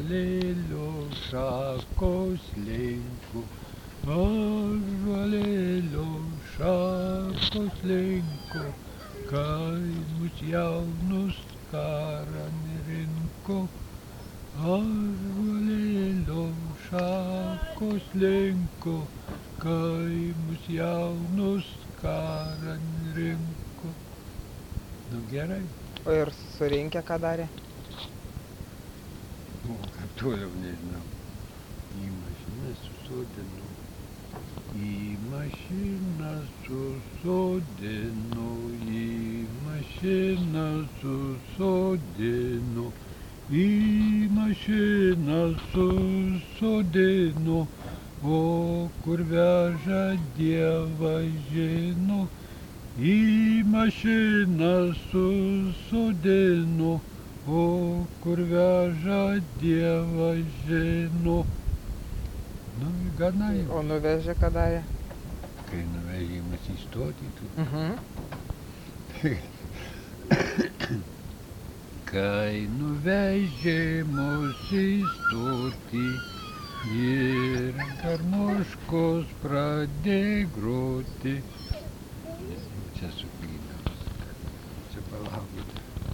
ąžuolėlio šakos lenku, ąžuolėlio šakos lenku, kaimus jaunus karan rinko, ąžuolėlio šakos lenku, kaimus jaunus karan rinko. Nu gerai. O ir surinkę ką darė? O kaip toliau nežinau. Į mašiną susodino. Į mašiną susodino. Į mašiną susodino. Į mašiną susodino. O kur veža Dievas žino. Į mašiną susodino. O kur veža Dievas žino. Nu, gana jau. O nuvežė ką darė? Kai nuvežimas į stotį, tu. Kai nuvežė mus į stotį ir karmoškos pradėjo groti. Čia suklydau. Čia palaukit.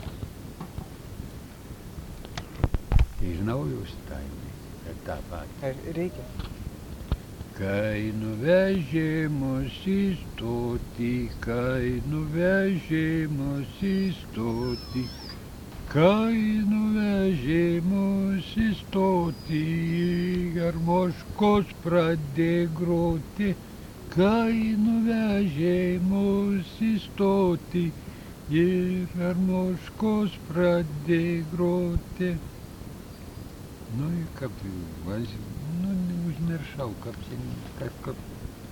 Iš naujo šitainį. Ir tą patį. Reikia. Kai nuvežė mus į stotį, kai nuvežė mus į stotį, kai nuvežė mus į stotį, garmoškos pradėjo groti, kai nuvežė mus į stotį, ir garmoškos pradėjo groti. Nu, kaip, nu, neužmiršau, kaip